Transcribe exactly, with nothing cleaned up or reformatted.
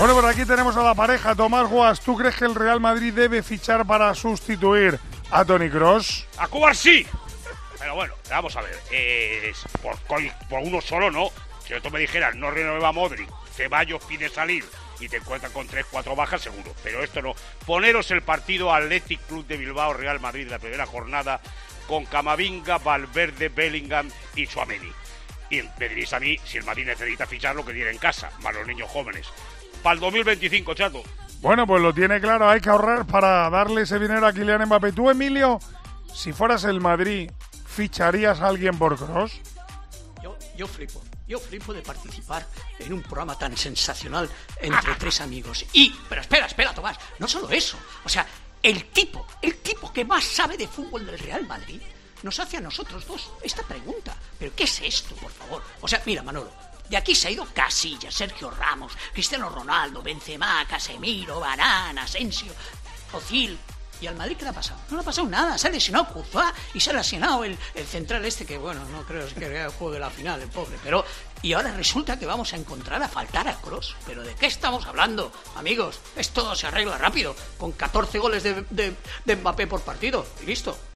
Bueno, por aquí tenemos a la pareja. Tomás Guas, ¿tú crees que el Real Madrid debe fichar para sustituir a Toni Kroos? A Cubar sí. Pero bueno, vamos a ver. Eh, por, por uno solo no. Si tú me dijeras, no renueva Modric, Ceballos pide salir y te encuentran con tres, cuatro bajas, seguro. Pero esto no. Poneros el partido Athletic Club de Bilbao, Real Madrid, la primera jornada, con Camavinga, Valverde, Bellingham y Tchouaméni. Y me diréis a mí, si el Madrid necesita fichar lo que tiene en casa, más los niños jóvenes. Para el dos mil veinticinco, chato. Bueno, pues lo tiene claro, hay que ahorrar para darle ese dinero a Kylian Mbappé. Tú, Emilio, si fueras el Madrid, ¿ficharías a alguien por Kroos? Yo, yo flipo. Yo flipo de participar en un programa tan sensacional entre tres amigos. Y, pero espera, espera, Tomás, no solo eso. O sea, el tipo, el tipo que más sabe de fútbol del Real Madrid nos hace a nosotros dos esta pregunta. ¿Pero qué es esto, por favor? O sea, mira, Manolo, de aquí se ha ido Casillas, Sergio Ramos, Cristiano Ronaldo, Benzema, Casemiro, Varane, Asensio, Ozil. ¿Y al Madrid qué le ha pasado? No le ha pasado nada. Se ha lesionado Courtois y se ha lesionado el, el central este que, bueno, no creo que juegue la final, el pobre. Pero, y ahora resulta que vamos a encontrar a faltar a Kroos. ¿Pero de qué estamos hablando, amigos? Esto se arregla rápido, con catorce goles de, de, de Mbappé por partido. Y listo.